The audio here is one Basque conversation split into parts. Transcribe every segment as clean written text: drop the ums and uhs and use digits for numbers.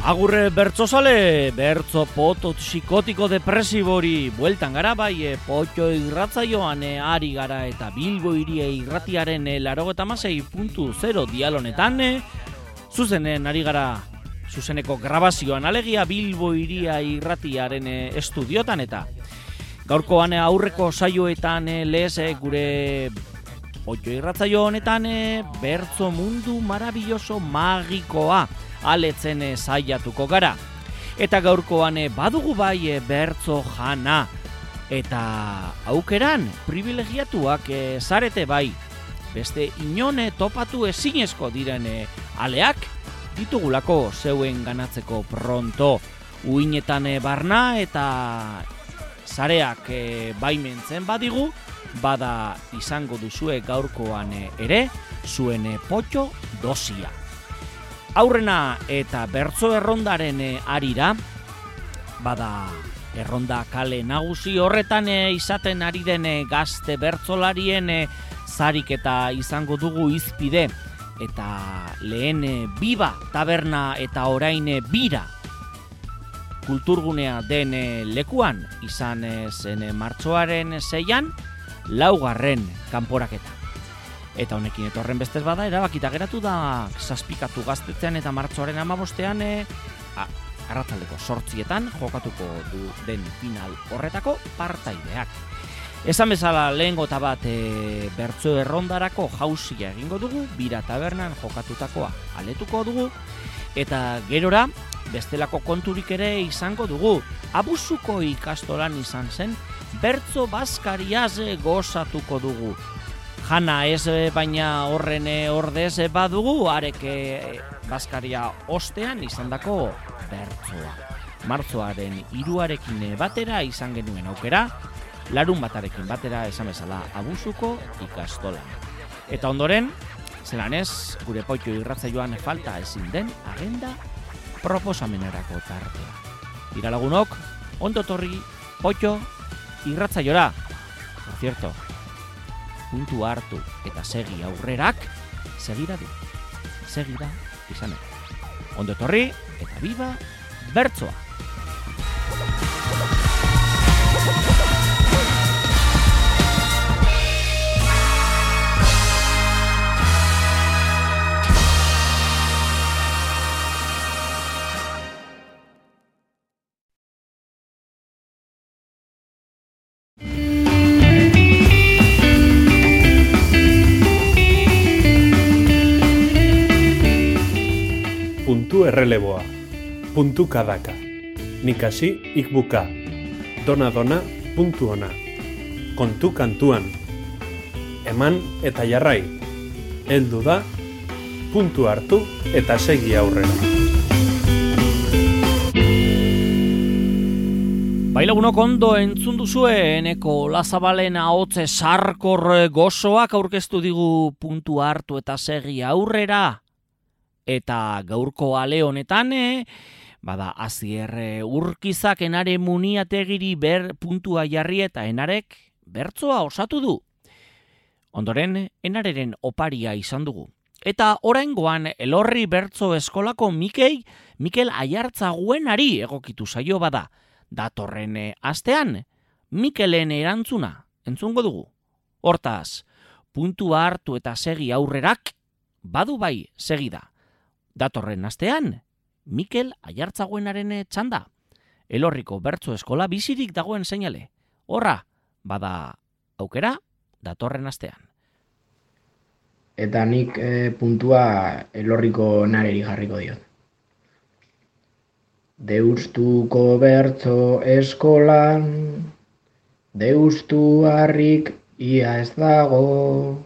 Agurre bertzozale, bertzo poto psikotiko depresibori bueltan gara bai, potxo irratzaioan ari gara eta Bilbo Hiria irratiaren 96.0 dialonetan, zuzenen ari gara zuzeneko grabazioan alegia Bilbo Hiria irratiaren estudiotan eta gaurkoan aurreko saioetan lez gure potxo irratzaio honetan bertzo mundu marabilloso magikoa aletzen saiatuko gara. Eta gaurkoan badugu bai bertzo jana. Eta aukeran privilegiatuak zarete bai. Beste inone topatu ezinezko diren aleak ditugulako zeuen ganatzeko pronto. Uinetan barna eta zareak baimentzen badigu, bada izango duzue gaurkoan ere zuen potxo dosia. Aurrena eta bertzo errondaren arira, bada erronda kale nagusi horretan izaten ari den gazte bertzolarien zariketa izango dugu izpide. Eta lehen biba taberna eta orain bira kulturgunea den lekuan izan zen martxoaren 6an 4. kanporaketa. Eta honekin etorren bestez bada, erabakita geratu da zazpikatu gaztetzean eta martxoaren 15ean arratsaldeko 8etan jokatuko du den final horretako partaideak. Esan bezala lehengo eta bat bertzo errondarako jauzia egingo dugu, bira tabernan jokatutakoa aletuko dugu, eta gerora bestelako konturik ere izango dugu. Abuzuko ikastolan izan zen, bertzo bazkariaz gozatuko dugu. Jana ez baina horren ordez badugu, arek bazkaria ostean izandako bertzoa. Martzoaren 3arekin batera izan genuen aukera, larun batarekin batera esan bezala abuzuko ikastolan. Eta ondoren, zelan ez, gure potxo irratzaioan falta ezin den agenda proposamenerako tartea. Iralagunok, ondo torri potxo irratzaiora. Por cierto, puntu hartu eta segi aurrerak segira du. Segira izanek. Ondo torri eta biba bertzoa. Puntu erreleboa, puntu kadaka, nikasi ikbuka, dona puntu ona, kontu kantuan, eman eta jarrai, heldu da, puntu hartu eta segi aurrera. Bailagunok ondo entzun duzue, eneko Lazabalen ahotze sarkor gozoak aurkeztu digu puntu hartu eta segi aurrera. Eta gaurko ale honetan, bada Azier Urkizak Enare Muniategiri puntua jarri eta Enarek bertzoa osatu du. Ondoren, Enareren oparia izan dugu. Eta oraingoan Elorri bertzo eskolako Mikel Aiartzaguenari egokitu zaio bada. Datorren astean, Mikelen erantzuna entzungo dugu. Hortaz, puntua hartu eta segi aurrerak, badu bai segida. Datorren astean, Mikel Aiartzaguenaren txanda. Elorriko bertzo eskola bizirik dagoen seinale. Horra, bada aukera, datorren astean. Eta nik puntua Elorriko nareri jarriko diot. Deustuko bertzo eskolan, deustu harrik ia ez dago.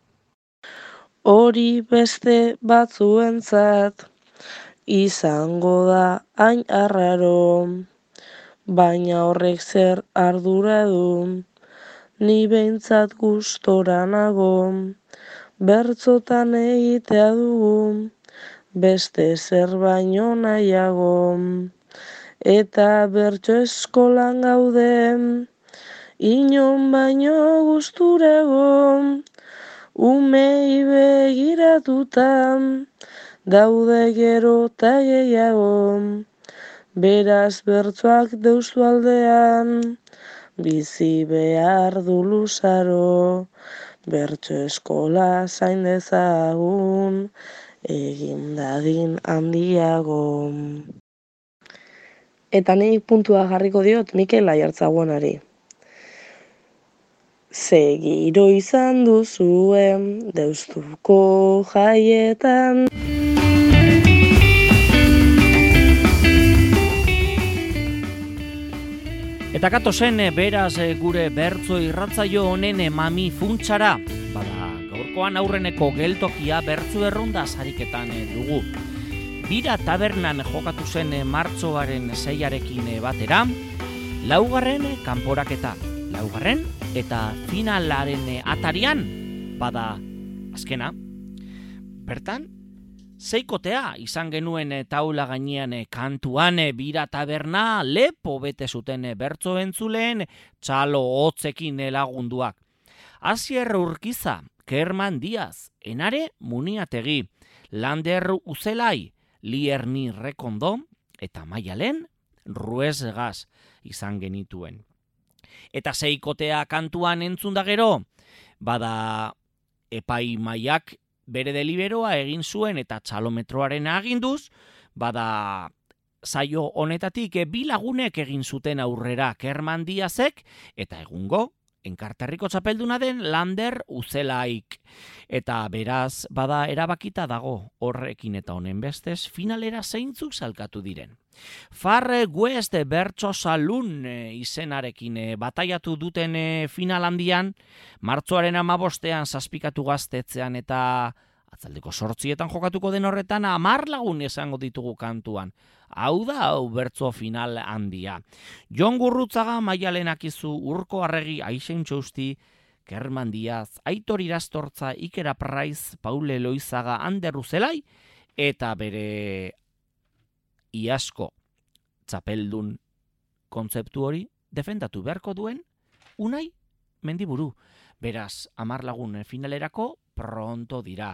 Hori beste batzuentzat izango da hain arraro, baina horrek zer ardura du, ni behintzat gustora nago, bertzotan egitea dugu, beste zer baino nahiago, eta bertso eskolan gaude, inon baino gusturego, umei begiratuta, daude gero eta gehiago. Beraz bertsoak deustu aldean, bizi behar du luzaro. Bertso eskola zain dezagun, egin dadin handiago. Eta nik puntua jarriko diot Mikel Aiartzaguanari. Ze giro izan duzuen Deustuko jaietan. Eta gatozen beraz gure bertso irratzaio honen mami funtsara. Bada, gaurkoan aurreneko geltokia bertso erronda sariketan dugu. Bira tabernan jokatu zen martxoaren 6arekin batera, laugarren kanporaketa. Laugarren eta finalaren atarian, bada azkena. Bertan, 6kotea izan genuen taula gainean kantuan bira taberna lepo bete zuten bertso entzuleen txalo hotzekin lagunduak. Asier Urkiza, Kerman Diaz, Enare Muniategi, Lander Uzelai, Lierni Rekondo eta Maialen Ruesgaz izan genituen. Eta 6kotea kantuan entzun da gero, bada epaimaiak bere deliberoa egin zuen eta txalometroaren aginduz, bada saio honetatik bi lagunek egin zuten aurrera Kerman Diazek eta egungo Enkarterriko txapelduna den Lander Uzelaik. Eta beraz, bada erabakita dago horrekin eta honen bestez finalera zeintzuk salkatu diren. Far West Bertso Salun izenarekin bataiatu duten final handian, martxoaren 15ean zazpikatu gaztetzean eta atzaldeko 8etan jokatuko den horretan 10 lagun esango ditugu kantuan. Hau da, bertso final handia. Jon Gurrutzaga, Maialen Akizu, Urko Arregi, Aixen Txousti, Kerman Diaz, Aitor Irastortza, Iker Apraiz, Paule Loizaga, Ander Uzelai, eta bere iazko txapeldun kontzeptu hori defendatu beharko duen Unai Mendiburu. Beraz, 10 lagun finalerako pronto dira.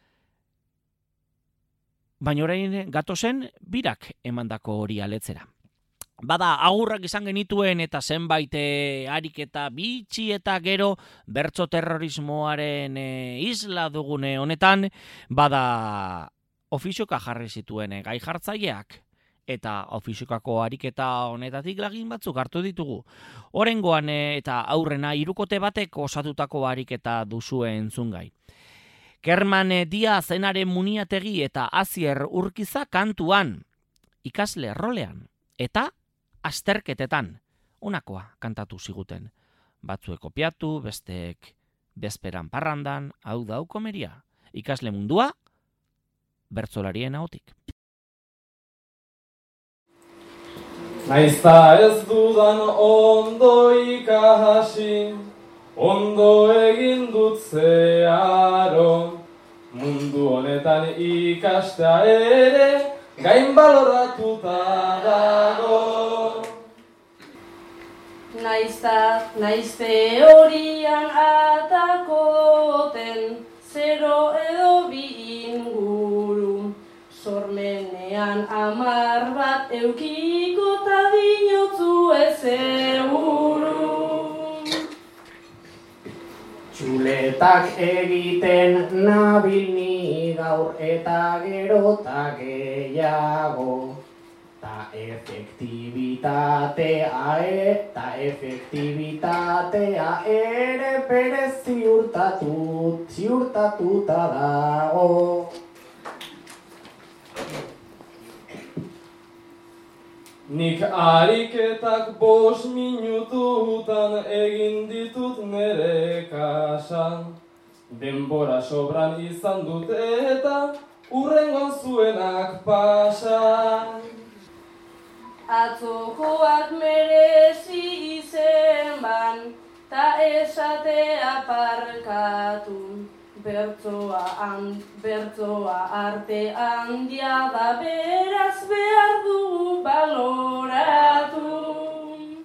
Baina orain gatozen birak emandako hori aletzera. Bada, agurrak izan genituen eta zenbait ariketa bitxi eta gero bertso terrorismoaren isla dugune honetan, bada ofizioka jarri zituen gai jartzaileak. Eta ofiziokako ariketa honetatik lagin batzuk hartu ditugu. Orengoan eta aurrena 3kote batek osatutako ariketa duzue entzungai. Kerman Diaz, Enare Muniategi eta Asier Urkiza kantuan, ikasle rolean eta azterketetan honakoa kantatu ziguten. Batzuek kopiatu, besteek bezperan parrandan, hau da komeria. Ikasle mundua, bertsolarien ahotik. Naizta ez dudan ondo ikasi, ondo egin dut zeharo, mundu honetan ikastea ere gain baloratuta dago. Naiz teorian atakoten 0 edo 2 inguru, sormenean 10 bat eukiko ta dinotzu ez seguru. Txuletak egiten nabil ni gaur eta gero ta gehiago. Ta efektibitatea ere bere ziurtatuta dago. Nik ariketak 5 minututan egin ditut nere kasan. Denbora sobran izan dut eta hurrengoan zuenak pasan. Atzokoak merezi izen ban, ta esatea parkatu. Bertsoa arte handia da, beraz behar du baloratu.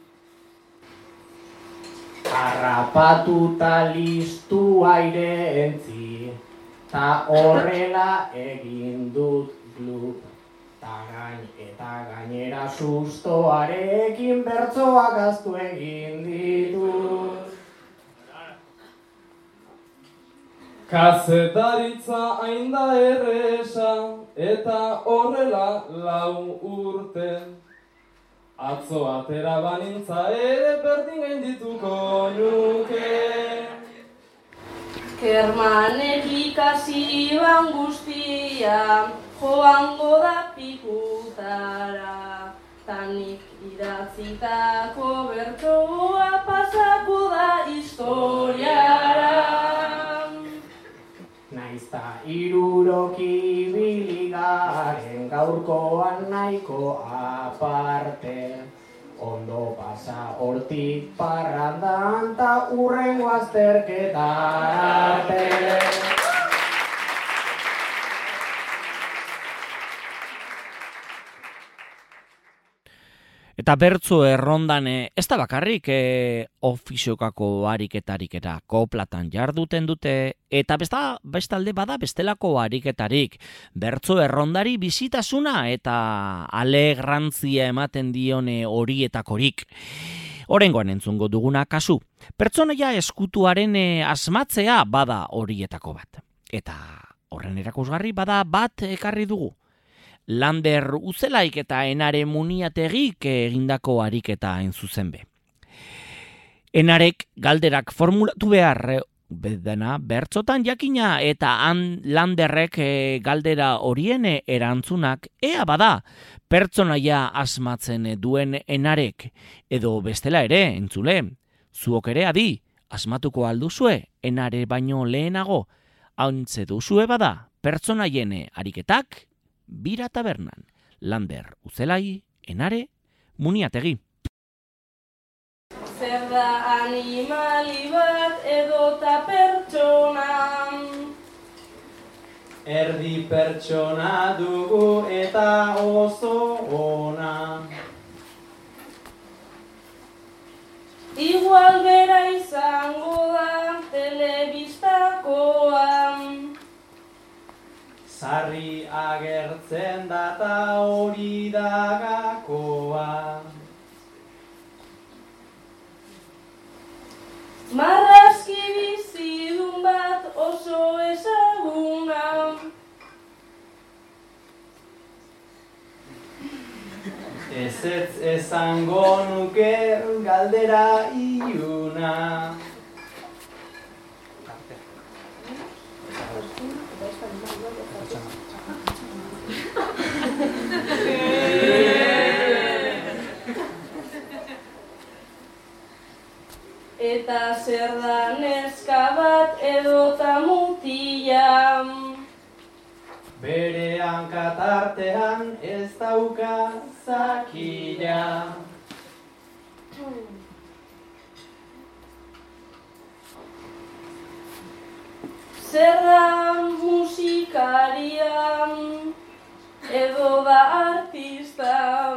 Harrapatuta listu aire entzi, Ta horrela egin dut glup. Eta gainera sustoarekin bertsoak ahaztu egin ditut. Kazetaritza hain da erresa, eta horrela 4 urte. Atzo atera banintza ere berdin gaindituko nuke. Kermanek ikasi ban guztia, joango da pikutara. Tanik idatzitako bertsoa pasako da historiara. Naizta 60 ibili garen gaurkoan nahiko aparte. Ondo pasa hortik parrandan ta hurrengo azterketa arte. Eta bertso errondan ez da bakarrik ofiziokako ariketarik eta koplatan jarduten dute, eta bestalde bada bestelako ariketarik. Bertso errondari bizitasuna eta alegrantzia ematen dione horietakorik. Oraingoan entzungo duguna kasu. Pertsonaia eskutuaren asmatzea bada horietako bat. Eta horren erakusgarri bada bat ekarri dugu. Lander Uzelaik eta Enare Muniategik egindako ariketa hain zuzen be. Enarek galderak formulatu behar dena bertsotan jakina eta Landerrek galdera horien erantzunak ea bada pertsonaia asmatzen duen Enarek edo bestela ere entzule. Zuok ere adi asmatuko alduzue Enare baino lehenago hauntze duzue bada pertsonaien ariketak Bira tabernan, Lander Uzelai, Enare, Muniategi. Zer da animali bat edota pertsona? Erdi pertsona dugu eta oso ona. Igual bera izango da telebistakoan. Sarri agertzen data hori da gakoa. Marrazki bizidun bat oso ezaguna. Ezetz esango nuke galdera iluna. Eta zer da neska bat edota mutila? Bere hankatartean ez dauka zakila. Zer da musikaria edo da artista?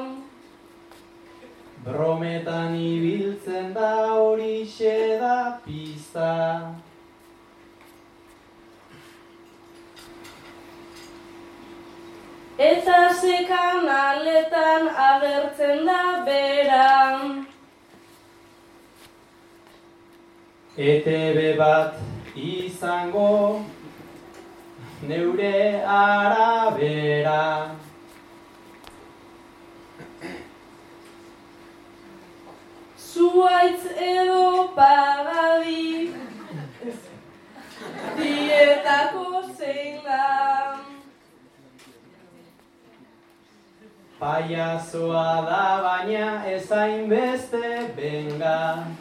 Brometan ibiltzen da horixe da pista. Eta ze kanaletan agertzen da bera? ETB bat izango neure arabera. Zuaitz edo pagadi, dietako zein da? Paiazoa da baina ezain beste benga.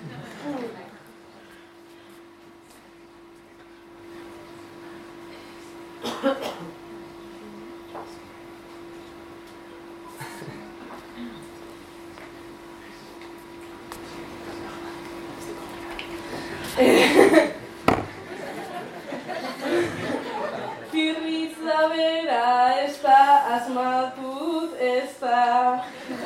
Kirritz da bera ez da, asmatut ez da.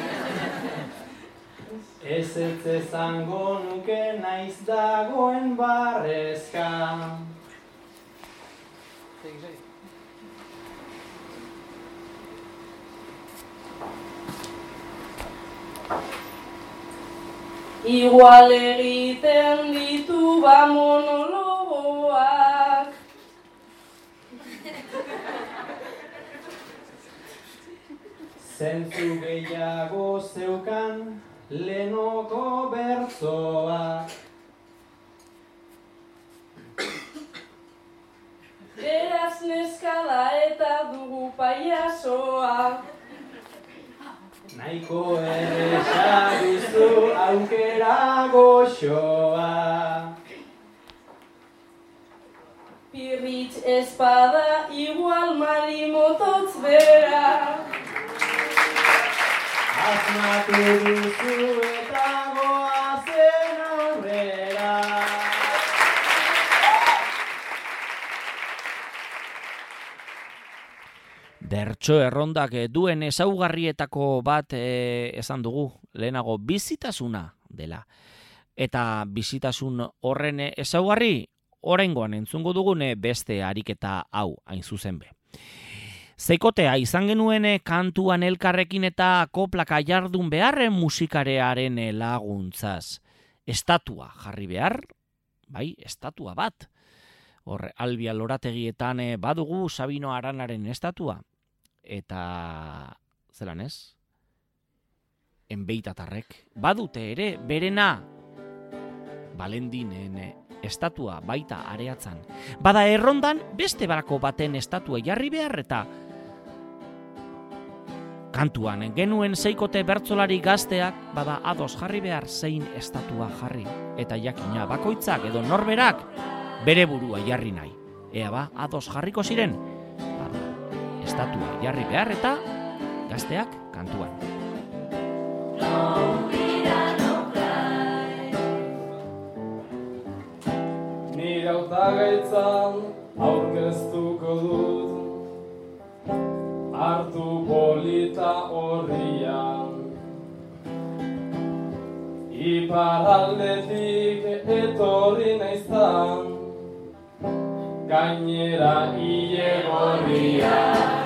Ezetz esango nuke naiz dagoen barrezka. Igual egiten ditu monologoak. Zentzu gehiago zeukan lehenoko bertzoak. Beraz neskada eta dugu paiasoa. Nahiko erresa duzu aukera goxoa. Pirritx espada igual marimototz bera. Asmatu duzu eta goazen aurrera. Bertso errondak duen ezaugarrietako bat esan dugu, lehenago bizitasuna dela. Eta bizitasun horren ezaugarri, oraingoan entzungo dugune beste ariketa hau hain zuzen be. Zeikotea izan genuen kantuan elkarrekin eta koplaka jardun beharren musikarearen laguntzaz. Estatua jarri behar, bai, estatua bat. Hor, Albia lorategietan badugu Sabino Aranaren estatua. Eta, zelan ez? Enbeitatarrek. Badute ere, berena, Balendinen estatua baita areatzan. Bada errondan, beste barako baten estatua jarri behar eta kantuan genuen zeikote bertsolari gazteak, bada ados jarri behar zein estatua jarri. Eta jakina bakoitzak edo norberak bere burua jarri nahi. Ea ba, ados jarriko ziren, bada, estatua jarri behar eta gazteak kantuan. Nire hautagaitzan aurkeztuko dut, hartu polita horrian. Iparraldetik etorri naiztan, gainera ile gorria.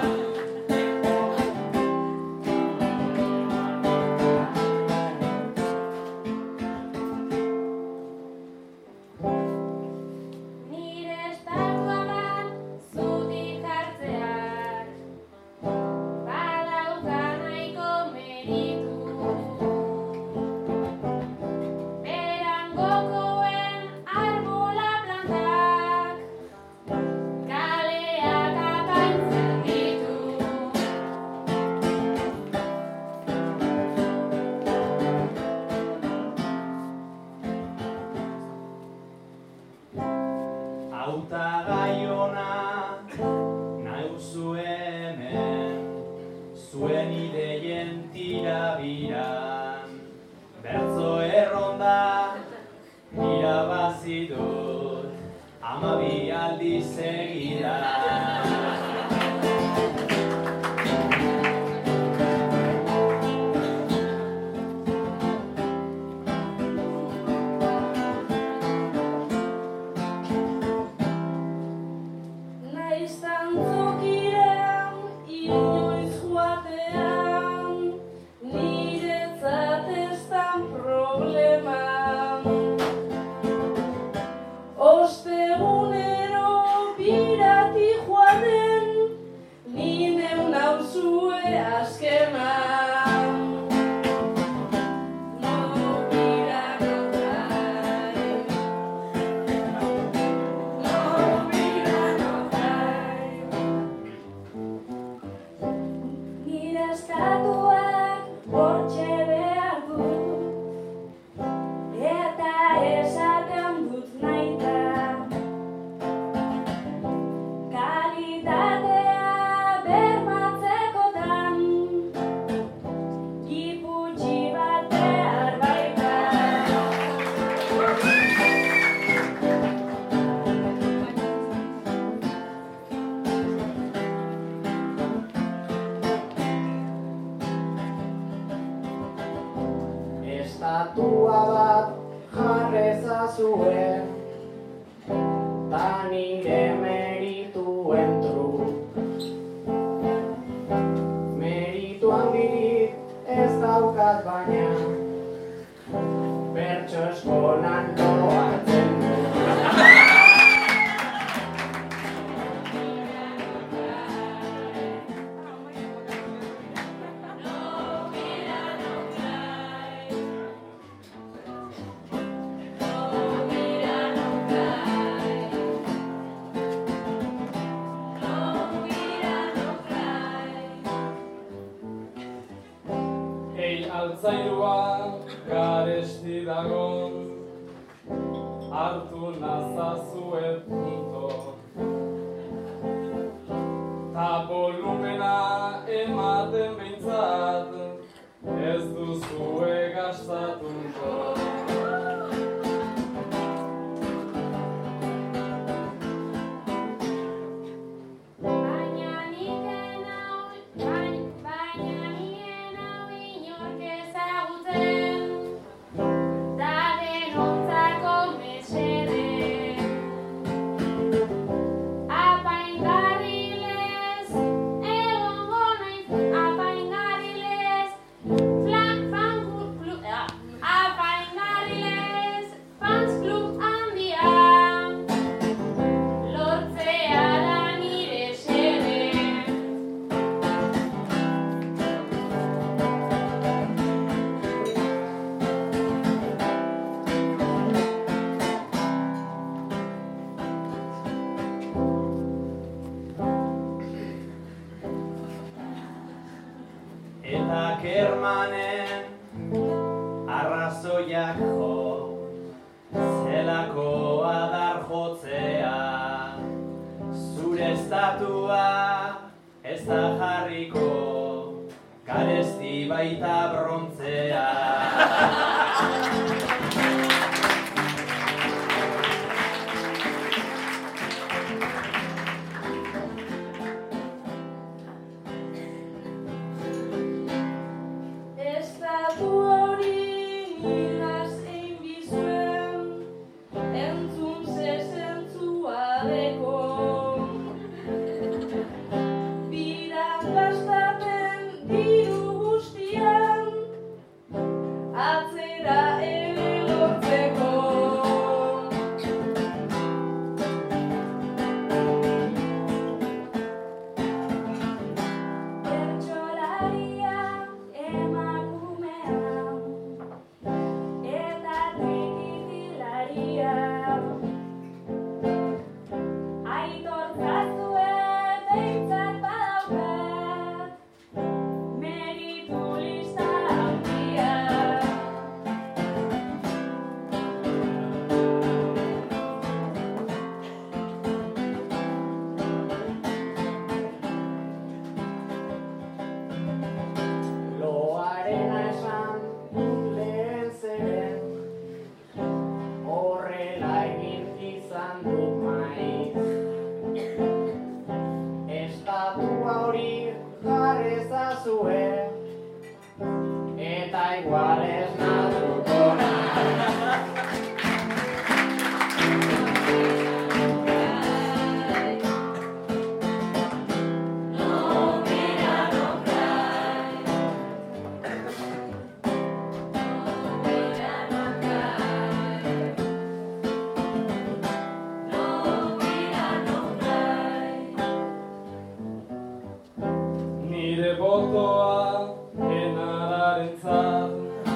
Estatua bat jarrezazue, ta nire merituen daukat baina, bertso eskolan lo hartzen du. Altzairua garesti dagon, hartu nazazue punto. Ta volumena ematen behintzat, ez duzue gastatuko. Kermanen arrazoiak jo, zelako adar jotzea, zure estatua ez da jarriko, garesti baita brontzea. Nire botoa enararentzat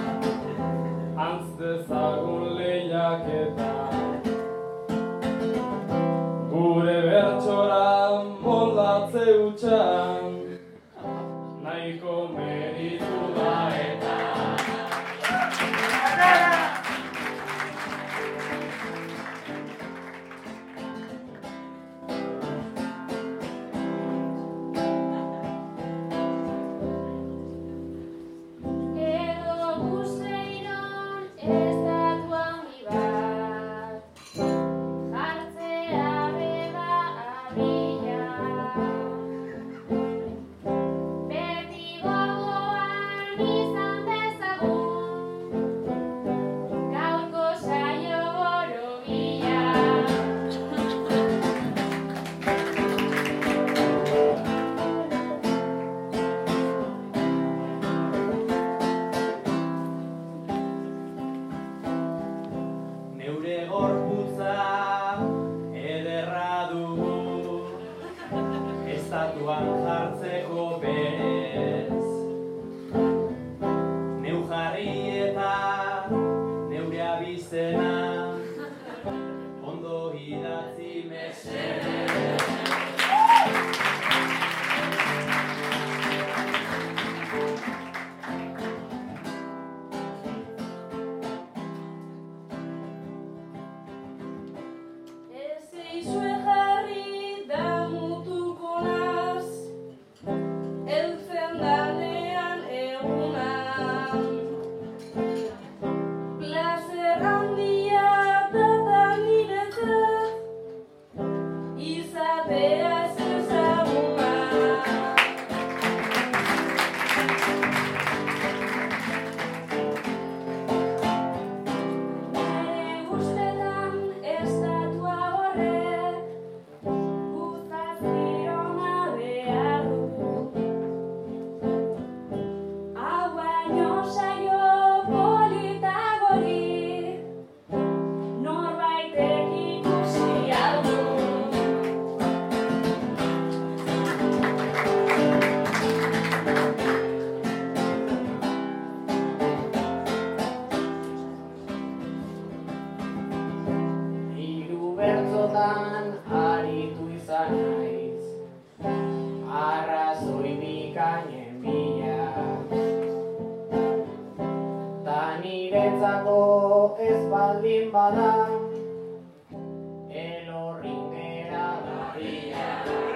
izango ez baldin bada, elorrin gera dadila.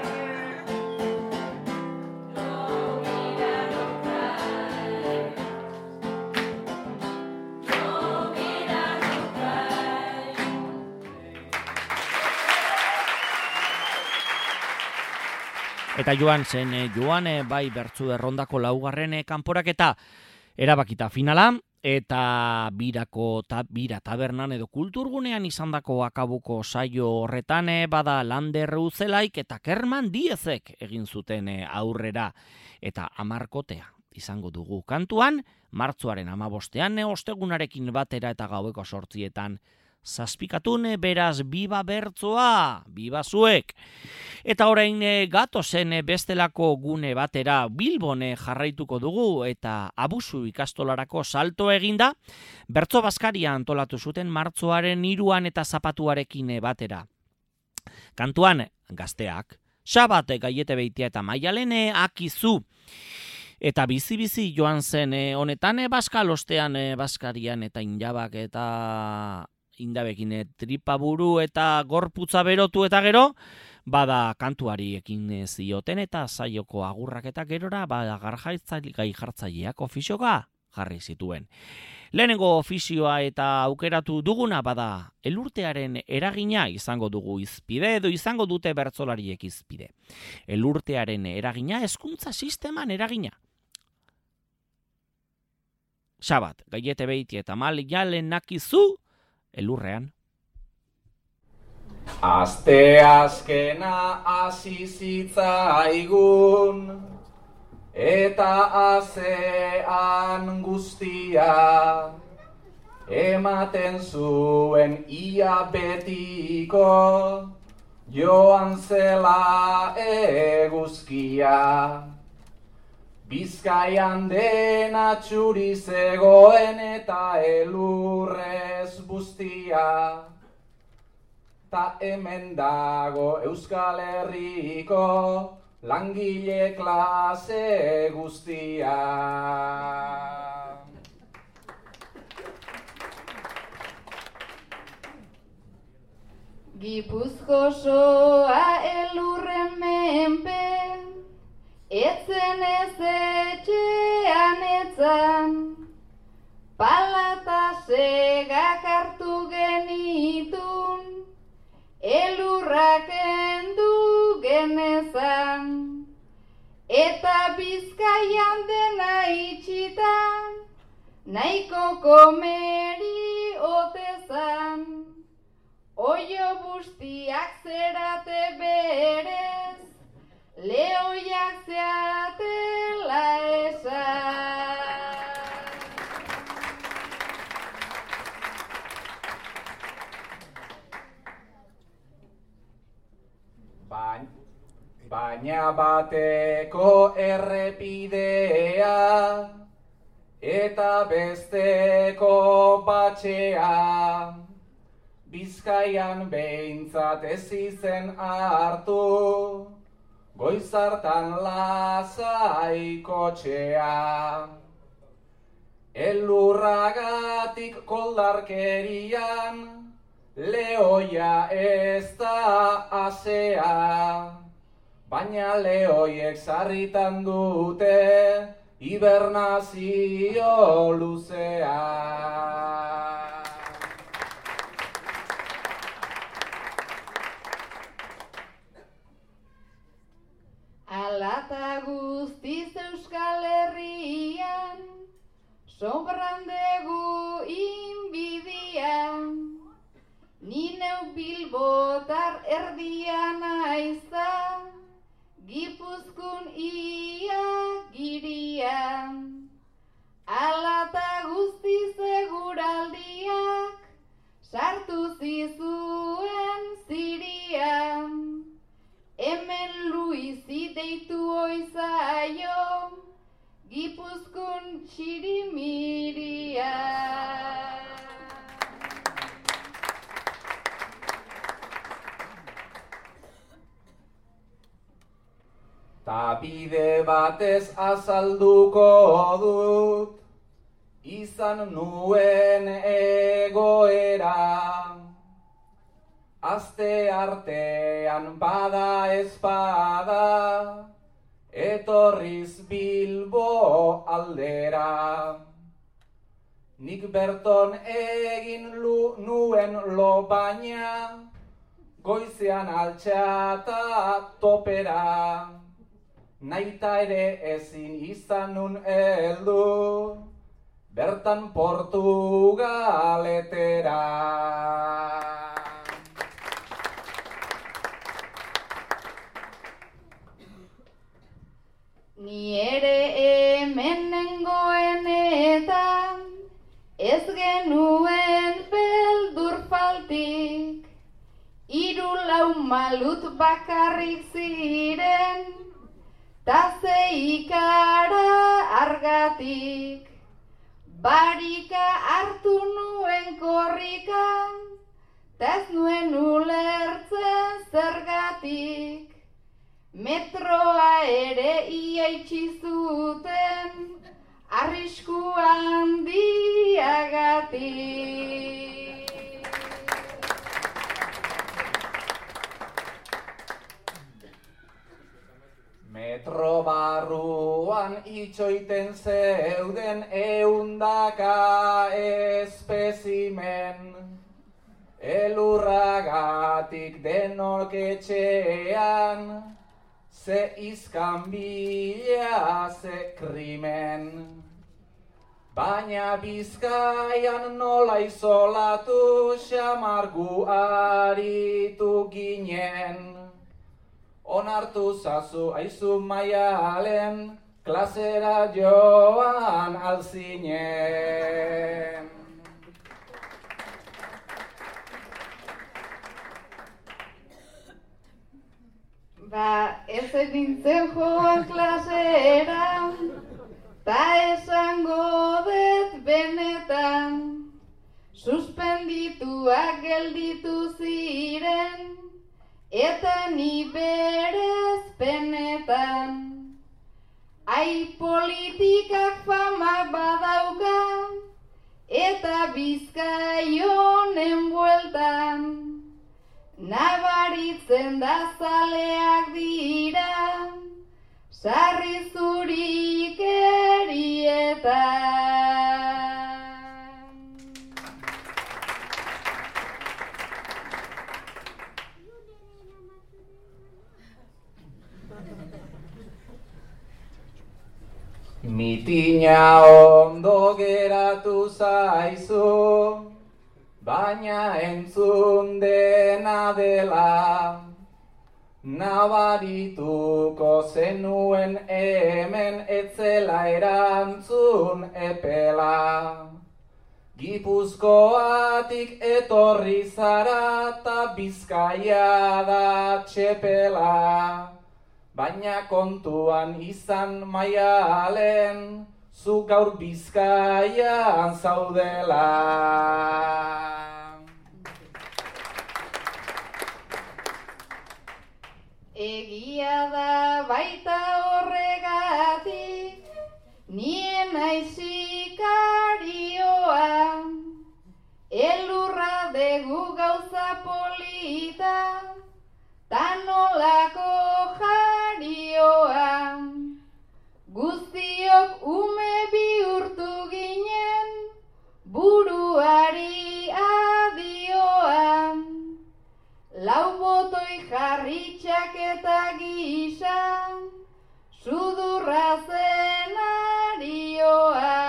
Eta joan zen, bai bertzu errondako laugarren kanporaketa erabakita finala, eta bira tabernan edo kulturgunean izandako akabuko saio horretan bada Lander Uzelaik eta Kerman Diezek egin zuten aurrera, eta 10 kotea izango dugu kantuan, martxoaren 15ean ostegunarekin batera eta gaueko 8etan zazpikatun, beraz, biba bertzoa, biba zuek. Eta orain gatozen bestelako gune batera Bilbon jarraituko dugu eta abusu ikastolarako salto eginda, bertzo bazkaria antolatu zuten martxoaren 3 eta zapatuarekin batera. Kantuan gazteak, Xabat, Gaiete Beitia eta Maialene Akizu. Eta bizi-bizi joan zen honetan baskalostean, baskarian eta injabak eta indabekin tripaburu eta gorputza berotu eta gero, bada kantuari ekin zioten eta saioko agurrak eta gerora bada gai jartzaileak ofizioga jarri zituen. Lehenengo ofizioa eta aukeratu duguna bada elurtearen eragina izango dugu izpide edo izango dute bertsolariek izpide. Elurtearen eragina hezkuntza sisteman eragina. Xabat, Gaiete Beitia eta Maialen Akizu elurrean. Aste azkena hasi zitzaigun, eta azean guztia, ematen zuen ia betiko, joan zela eguzkia. Bizkaian dena txuri zegoen eta elurrez buztia. Ta hemen dago Euskal Herriko langile klase guztia. Gipuzko osoa elurren menpe, etzen ez etxean etzan, palata segak hartu genitun, elurrak endu genezan, eta Bizkaian dena itxitan, nahiko komeri otezan, oio bustiak zerate berez, lehoiak zeatela esan. Baina bateko errepidea eta besteko batxea, Bizkaian behintzat ez izen hartu, goiz hartan lasai kotxea. Elurragatik koldarkerian, lehoia ez da asea, baina lehoiek sarritan dute hibernazio luzea. Alata guztiz Euskal Herrian, sombran dugu inbidian, ni neu bilbotar erdian aiza, Gipuzkun ia girian. Alata guztiz eguraldiak, sartu zizuen zirian. Hemen Luizi deitu oizaio, Gipuzkun txirimiria. Ta bide batez azalduko dut, izan nuen egoera. Aste artean bada espada, etorriz Bilbo aldera. Nik berton egin nuen lo baina, goizean altxata topera. Naita ere ezin izan nun heldu, bertan Portugaletera. Ni ere hemen nengoenetan, ez genuen beldur faltik, 3-4 malut bakarrik ziren, ta 6 ikara argatik. Barika hartu nuen korrikan, ta ez nuen ulertzen zergatik. Metroa ere iaitsi zuten, arrisku handiagatik. Metro barruan itxoiten zeuden 100 espezimen. Elurragatik denok etxean, ze iskanbila, ze krimen. Baina Bizkaian nola izolatu, xamargu aritu ginen. Onartu zazu aizu Maialen, klasera joan alzinen. Ez nintzen joan klasera, ta esango dut benetan, suspendituak gelditu ziren, eta ni berez penetan. Ai politikak fama badauka, eta Bizkai honen bueltan. Nabaritzen da zaleak dira, sarri zurik erietan. Mitina ondo geratu zaizu, baina entzun dena dela. Nabarituko zenuen hemen etzela erantzun epela. Gipuzkoatik etorri zara ta Bizkaia da txepela. Baina kontuan izan Maialen, zu gaur Bizkaian zaudela. Egia da baita horregatik, nien aizikarioa, elurra degu gauza polita, ta nolako jarioa. Guztiok ume bihurtu ginen, buruari adioa. 4 botoi jarri txaketa gisa, sudurra zenarioa.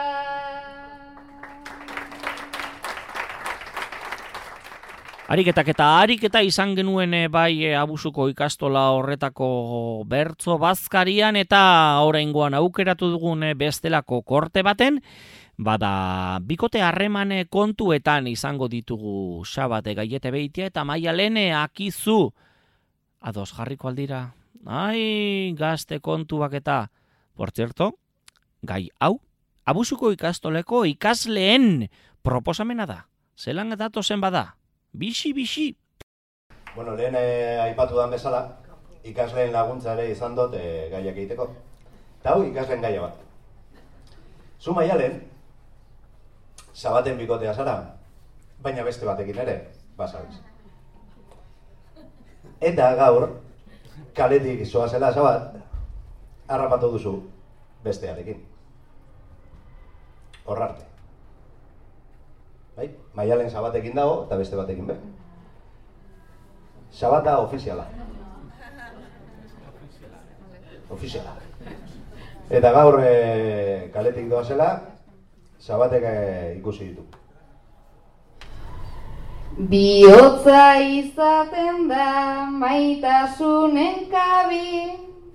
Ariketak eta ariketa izan genuen bai abusuko ikastola horretako bertso bazkarian, eta oraingoan aukeratu dugun bestelako korte baten, bada bikote harreman kontuetan izango ditugu Xabate Gaiete Beitia eta Maialen Akizu. Ados jarriko aldira. Ai, gazte kontuak eta. Por cierto, gai hau, abusuko ikastoleko ikasleen proposamena da. Zelan datozen bada. Bixi. Bueno, lehen aipatu dan bezala, ikasleen laguntza ere izan dut gaiak egiteko. Eta hau ikasleen gaia bat. Zu Maialen, Sabaten bikotea zara, baina beste batekin ere, basabiz. Eta gaur, kaletik zoazela Sabat, harrapatu duzu bestearekin. Horrarte. Bai? Maialen Sabatekin dago eta beste batekin be. Sabata ofiziala. Ofiziala. Eta gaur kaletik doazela, Sabatek ikusi ditu. Bihotza izaten da maitasunen kabi,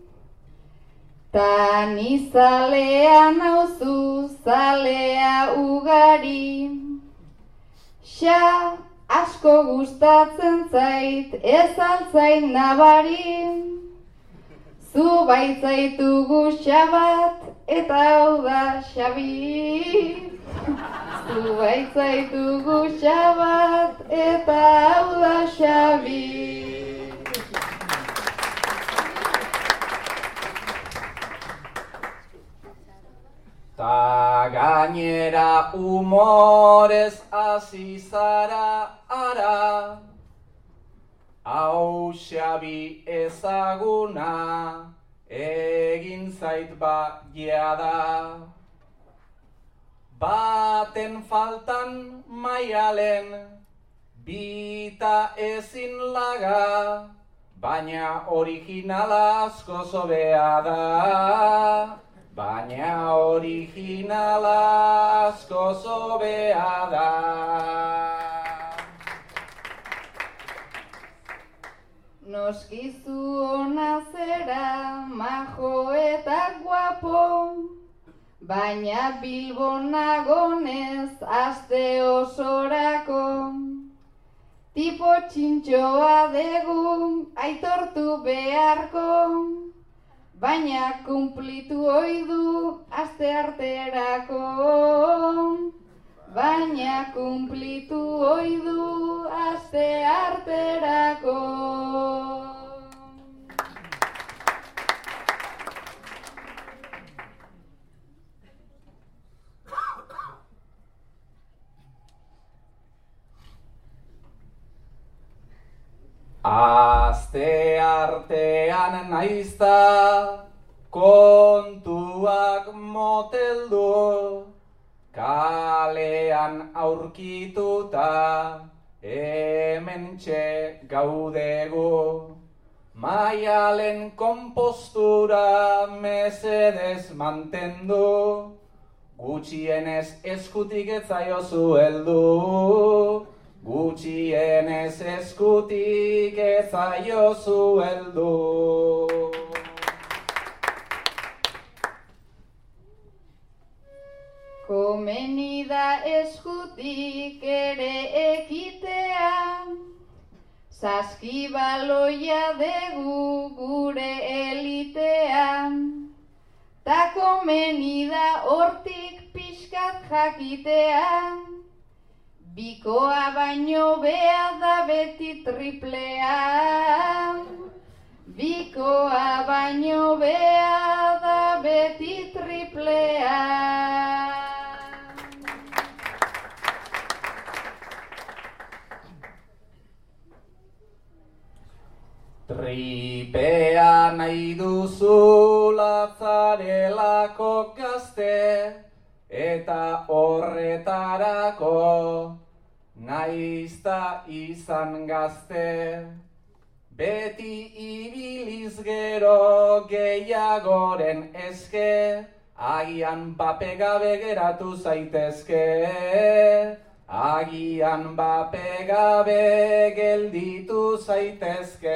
ta ni zalea nauzu zalea ugari. Xa asko gustatzen zait ez altzait nabari, zu baitzaitugu Sabat eta hau da Xabi. Zu baitzaitugu Sabat eta hau da Xabi. Ta gainera humorez hasi zara ara, hau Xabi ezaguna egin zait jada. Baten faltan Maialen, bita ezin laga, baina originala asko hobea da. Baina originala asko hobea da. Noskizu ona zera, majo eta guapo, baina Bilbon nagonez aste osorako. Tipo txintxoa dugu aitortu beharko, baina kumplitu ohi du aste arterako. Baina kumplitu ohi du aste arterako. Aste artean naizta kontuak moteldu, kalean aurkituta hementxe gaudegu. Maialen konpostura mesedez mantendu, gutxienez eskutik ez zaiozu heldu. Gutxienez eskutik ez zaiozu heldu. Komeni da eskutik ere ekitea, saskibaloia dugu gure elitean, ta komeni da hortik pixkat jakitea, bikoa baino bea da beti triplea. Bikoa baino bea da beti triplea. Tripea nahi duzu Latzarelako gazte, eta horretarako naizta izan gazte. Beti ibiliz gero gehiagoren eske, agian bape gabe geratu zaitezke. Agian bape gabe gelditu zaitezke.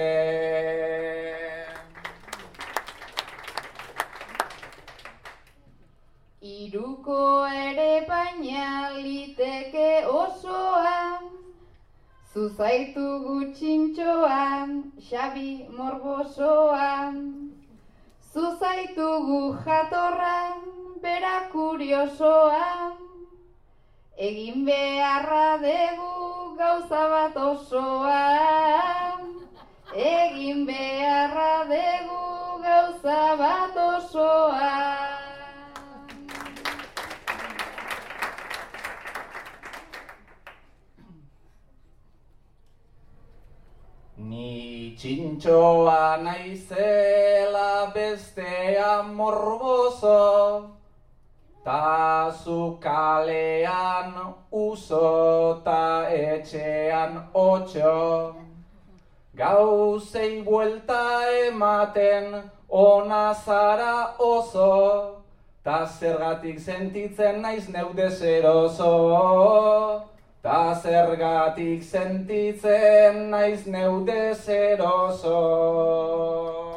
Hiruko ere baina liteke osoa, zuzaitugu txintxoan, Xabi morbosoa. Zuzaitugu jatorra, bera kuriosoa, egin beharra dugu gauza bat osoa. Egin beharra dugu gauza bat osoa. Txintxoa naizela bestea morboso, ta zu kalean uso ta etxean otxo. Gauzei buelta ematen ona zara oso, ta zergatik sentitzen naiz neu deseroso. Ta zergatik sentitzen naiz neu deseroso.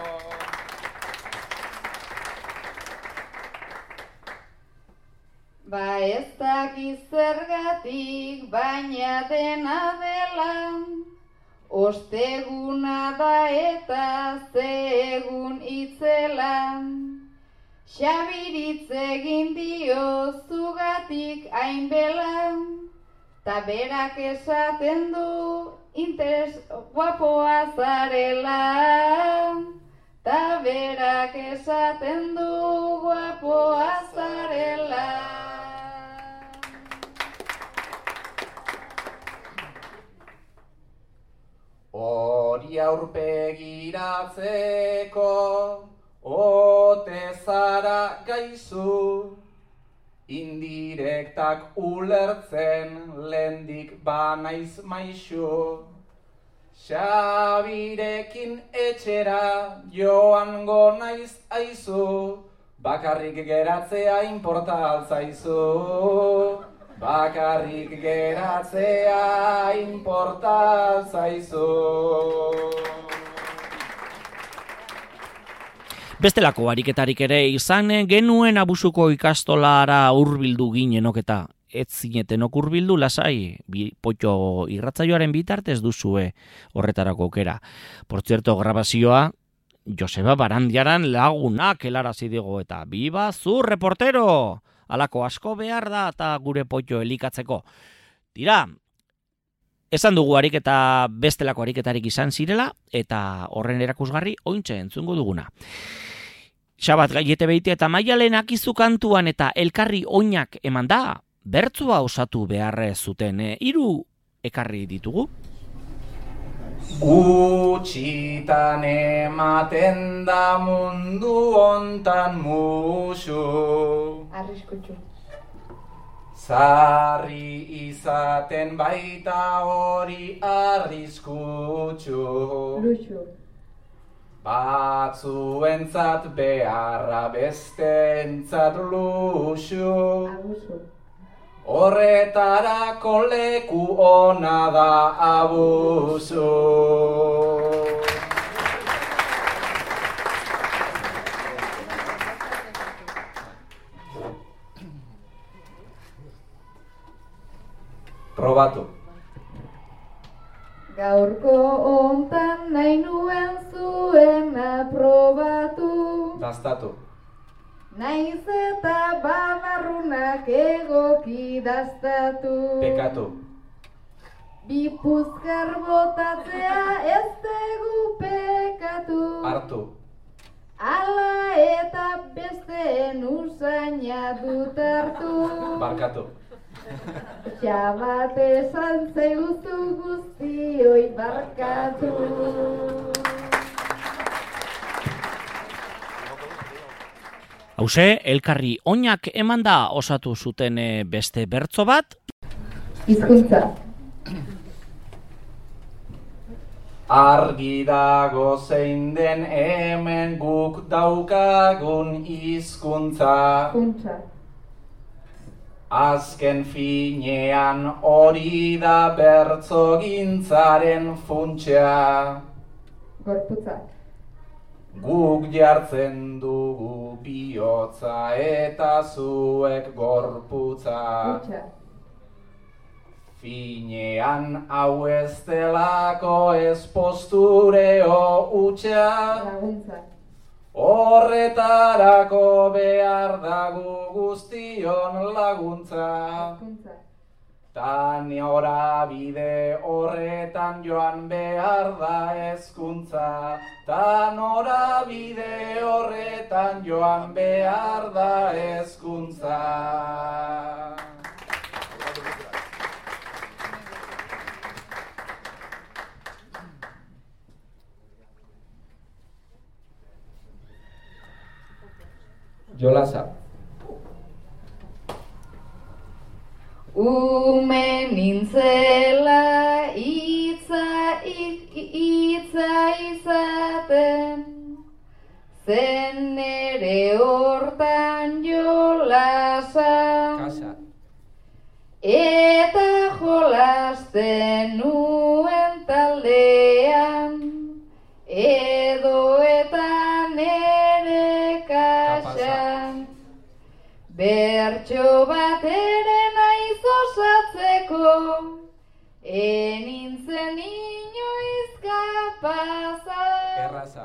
Ba ez dakiz zergatik, baina dena dela, osteguna da eta zegun itzela. Xabiritz egin dio zugatik hainbela, ta berak esaten du interes guapoa zarela. Ta berak esaten du guapoa zarela. Hori aurpegiratzeko ote zara gaizu, indirektak ulertzen lehendik banaiz maixu. Xabirekin etxera joango naiz aizu, bakarrik geratzea inporta altzaizu. Bakarrik geratzea inporta altzaizu. Bestelako ariketarik ere izan genuen abusuko ikastolara hurbildu ginenok eta ez zinetenok hurbildu lasai, potxo irratzaioaren bitartez duzue horretarako aukera. Por cierto, grabazioa Joseba Barandiaran lagunak helarazi digo eta biba zu reportero! Halako asko behar da eta gure potxo elikatzeko. Tira, esan dugu ariketa bestelako ariketarik izan zirela eta horren erakusgarri ointxe entzungo duguna. Xabat Gaiete Beitia eta Maialen Akizu kantuan eta elkarri oinak eman da, bertzua osatu beharre zuten. 3 ekarri ditugu. Gutxitan ematen da mundu hontan musu. Arriskutsu. Zarri izaten baita hori arriskutsu. Luxu. Batzuentzat beharra besteentzat luxu. Abusu. Horretarako leku ona da abusu. Probatu. Gaurko hontan nahi nuen zuena probatu. Dastatu. Naiz eta babarrunak egoki dastatu. Pekatu. Bi puzkar botatzea ez dugu pekatu. Hartu. Ala eta besteen usaina dut hartu. Barkatu. Xabat esan zeiguzu guztioi barkatu. Hauze, elkarri oinak eman da osatu zuten beste bertso bat. Hizkuntza. Argi dago zein den hemen guk daukagun hizkuntza. Funtsa. Azken finean hori da bertsogintzaren funtsa. Gorputza. Guk jartzen dugu bihotza eta zuek gorputza. Hutsa. Finean hau ez delako ez postureo hutsa. Laguntza. Horretarako behar dagu guztion laguntza. Hizkuntza. Ta norabide horretan joan behar da hezkuntza. Ta norabide horretan joan behar da hezkuntza. Jolasa. Ume nintzela itza izaten, zen nere hortan jolasa. Kasa. Eta jolasten nuen taldean, edo eta nere kasan. Bertso bat ere naiz osatzeko, enintzen inoiz kapaza. Erraza.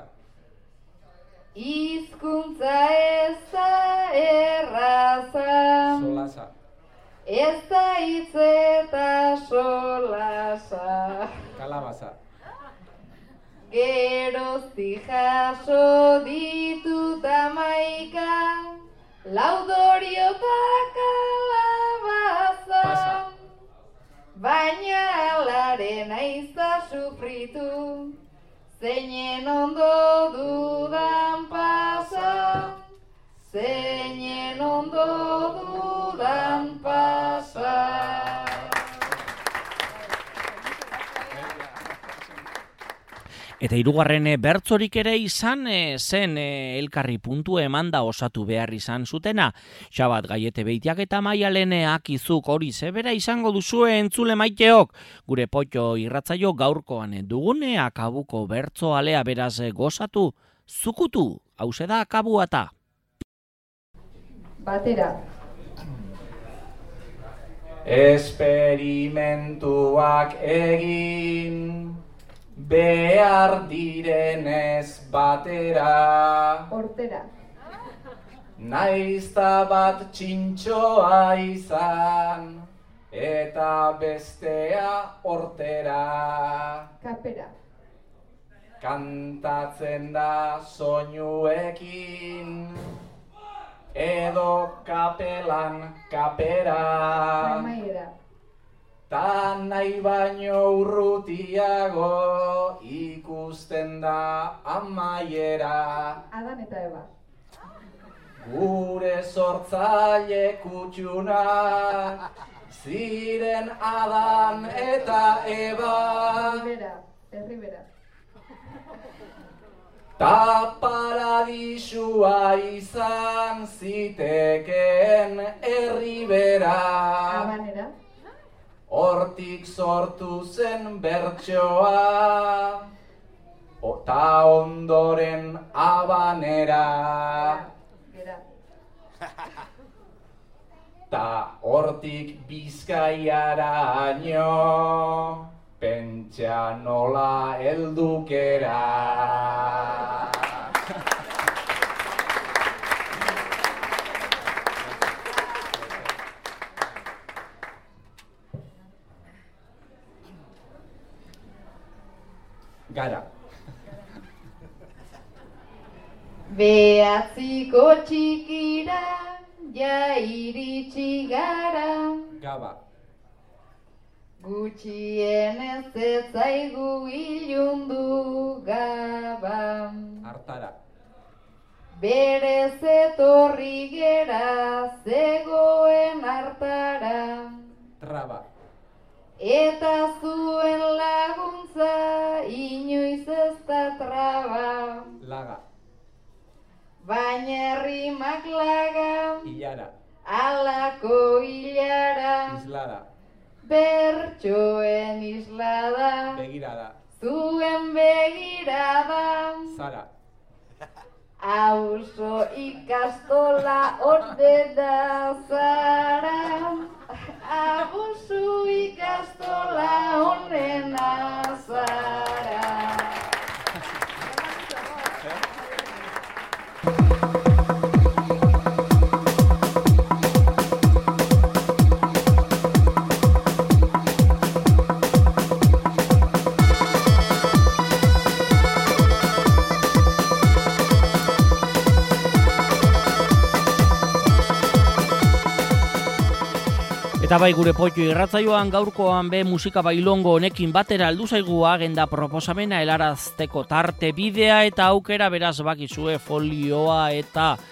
Hizkuntza ez da erraza. Solasa. Ez da hitz eta solasa. Kalabaza. Geroztik jaso ditut 11, laudorio eta kalabaza. Pasa. Baina alaren aiza sufritu, zeinen ondo dudan pasa. Zeinen ondo dudan pasa. Eta hirugarren bertzorik ere izan zen elkarri puntu emanda osatu behar izan zutena. Xabat Gaiete Beitiak eta Maialen Akizuk hori zebera izango duzue entzule maiteok. Gure potxo irratzaio gaurkoan dugune akabuko bertzo alea beraz gozatu. Zukutu, hause da akabuata. Batera. Esperimentuak egin behar direnez batera. Hortera. Naizta bat txintxoa izan eta bestea hortera. Kapera. Kantatzen da soinuekin edo kapelan kapera. Amaiera. Ta nahi baino urrutiago ikusten da amaiera. Adan eta Eba. Gure sortzaile kutxunak ziren Adan eta Eba. Herribera. Ta paradisua izan zitekeen herribera. Abanera. Hortik sortu zen bertsoa, ta ondoren Abanera. Gera. Ta hortik Bizkaiaraino, pentsa nola heldukera. Gara. Behatziko txikira, ja iritsi gara. Gaba. Gutxienez ez zaigu ilundu gaba. Hartara. Berez etorri gera zegoen hartara. Traba. Eta zuen laguntza inoiz ez da traba. Laga. Baina rimak laga, Ilara. alako hilara. Islada. Bertsoen islada, Begirada. zuen begirada. Zara. Auzo ikastola ordena zara. Auzo ikastola onena zara. Eta bai gure potxo irratzaioan gaurkoan be musika bailongo honekin batera aldu zaigu agenda proposamena helarazteko tarte bidea eta aukera beraz bakizue folioa eta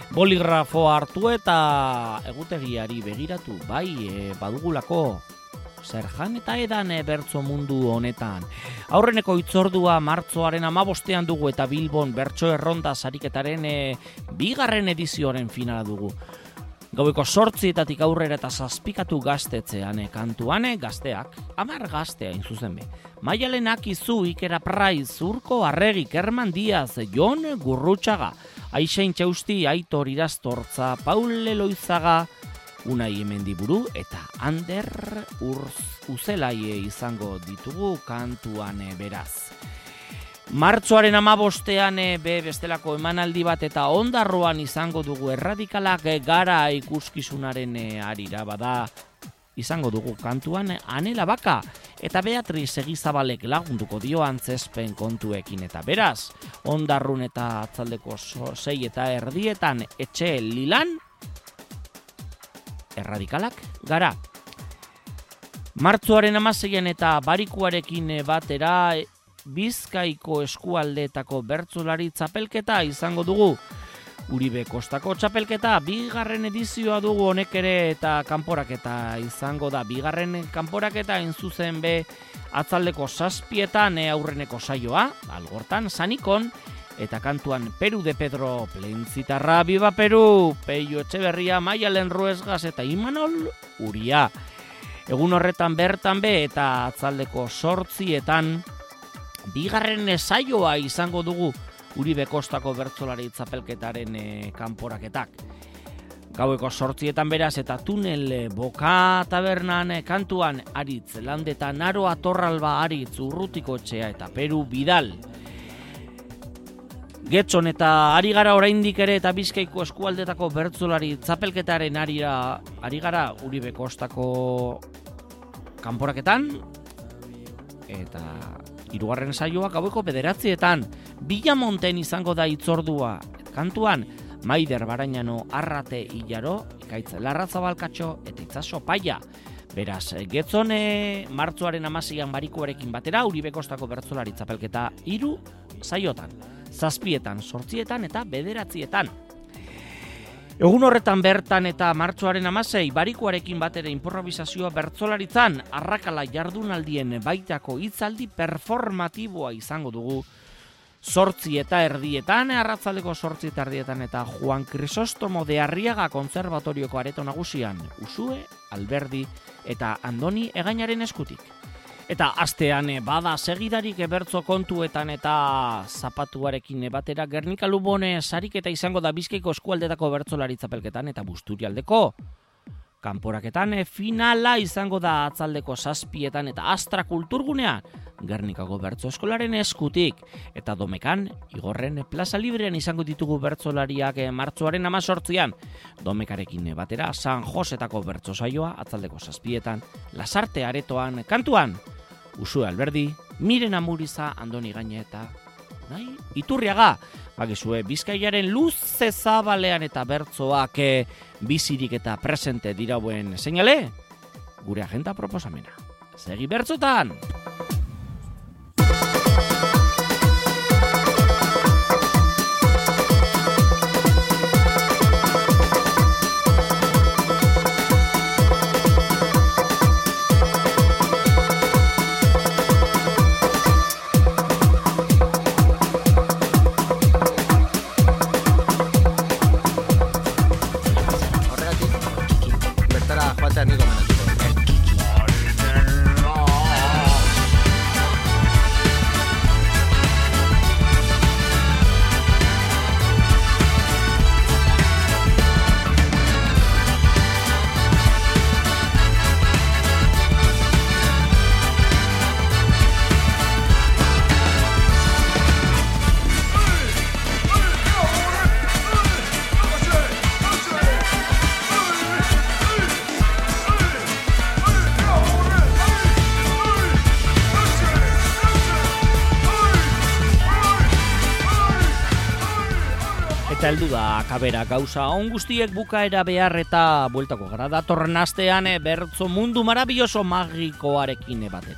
boligrafoa hartu eta egutegiari begiratu, bai, badugulako zer jan eta edan bertso mundu honetan. Aurreneko hitzordua martxoaren 15ean dugu eta Bilbon bertso erronda sariketaren 2. edizioaren finala dugu. Gaueko 8:00 aurrera eta 7 gaztetzean kantuan gazteak, 10 gaztea zuzen be. Maialen Akizu, Iker Apraiz, Urko Arregi, Kerman Diaz, Jon Gurrutxaga, Aixen Txausti, Aitor Irastortza, Paul Eloizaga, Unai Emendiburu eta Ander Uzelaie izango ditugu kantuan beraz. Martxoaren 15ean bestelako emanaldi bat eta Ondarroan izango dugu Erradikalak gara ikuskizunaren arira bada izango dugu kantuan Anela Baka eta Beatriz Egizabalek lagunduko dio antzespen kontuekin eta beraz Ondarrun eta atzaldeko 6:30 etxe Lilan Erradikalak gara. Martxoaren 16ean eta Barikuarekin batera Bizkaiko eskualdeetako bertsolari txapelketa izango dugu. Uribe Kostako txapelketa 2. edizioa dugu honek ere eta kanporaketa izango da. 2. kanporaketa zuzen be atzaldeko 7:00 aurreneko saioa, Algortan, Sanikon, eta kantuan Peru de Pedro, Plentzitarra, Biba Peru, Peio Etxeberria, Maialen Ruesgas eta Imanol Uria. Egun horretan bertan be eta atzaldeko 8:00 2. saioa izango dugu Uribe Kostako bertsolari txapelketaren kanporaketak. Gaueko 8:00 beraz eta Tunel Boka tabernan kantuan Aritz Landeta, Naro Atorralba, Aritz Urrutiko Etxea eta Peru Bidal. Getxon eta ari gara oraindik ere eta Bizkaiko eskualdetako bertsolari txapelketaren ari gara Uribe Kostako kanporaketan eta 3. saioa gaueko 9:00 Bilamonten izango da hitzordua. Kantuan Maider Barañano, Arrate Ilaro, Ikaitz Larrazabalkatxo eta Itzaso Paia. Beraz, Getzone martxoaren 16ean Barikuarekin batera Uribe Kostako bertsolari txapelketa 3 saiotan. 7:00, 8:00 eta 9:00. Egun horretan bertan eta martxoaren 16 Barikuarekin batera improvisazioa bertsolaritzan arrakala jardunaldien baitako hitzaldi performatiboa izango dugu. 8:30 arratzaldeko 8:30 eta Juan Crisostomo de Arriaga Kontserbatorioko areto nagusian Usue, Alberdi eta Andoni Egainaren eskutik. Eta astean bada segidarik bertso kontuetan eta zapatuarekin batera Gernika Lubone sariketa izango da Bizkaiko eskualdetako bertsolari txapelketan eta Busturialdeko kanporaketan finala izango da atzaldeko 7:00 eta Astra Kulturgunean Gernikako bertso eskolaren eskutik eta Domekan Igorren Plaza Librean izango ditugu bertsolariak martxoaren 18ean. Domekarekin batera San Josetako bertso saioa atzaldeko 7:00 Lasarte aretoan kantuan Usue Alberdi, Miren Amuriza, Andoni Gaine eta Iturriaga. Bagizue Bizkaiaren luze zabalean eta bertzoak bizirik eta presente dirauen seinale, gure agenda proposamena. Segi bertzotan! Eta heldu da akabera gauza on guztiek bukaera behar eta bueltako gara datorren astean bertso mundu marabilloso magikoarekin batera.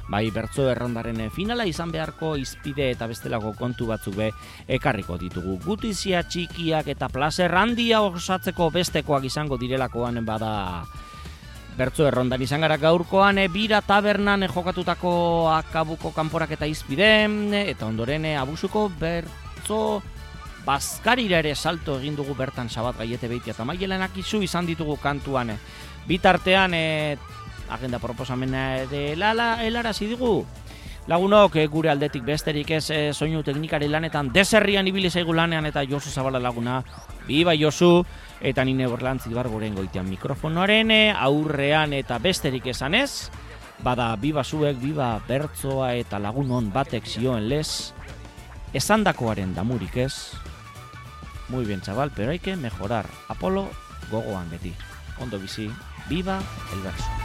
bai bertso errondaren finala izan beharko izpide eta bestelako kontu batzuk be ekarriko ditugu. Gutizia txikiak eta plazer handia osatzeko bestekoak izango direlakoan bada bertso errondan izan gara gaurkoan bira tabernan jokatutako akabuko kanporak eta izpide eta ondoren abusuko bertso bazkarira ere salto egin dugu bertan Sabat Gaiete Beitia eta Maielenak izu izan ditugu kantuan. Bitartean agenda proposamena ere helarazi digu. Lagunok gure aldetik besterik ez soinu teknikari lanetan deserrian ibili zaigu lanean eta Josu Zabala laguna. Biba Josu eta nine Borlantzi Bargoren goitean mikrofonoaren aurrean eta besterik esan ez. Bada biba zuek, biba bertzoa eta lagunon batek zioen lez. Esandakoaren damurik ez. Muy bien, chaval, pero hay que mejorar. Apolo, gogoan beti. Ondo bizi, viva el verso.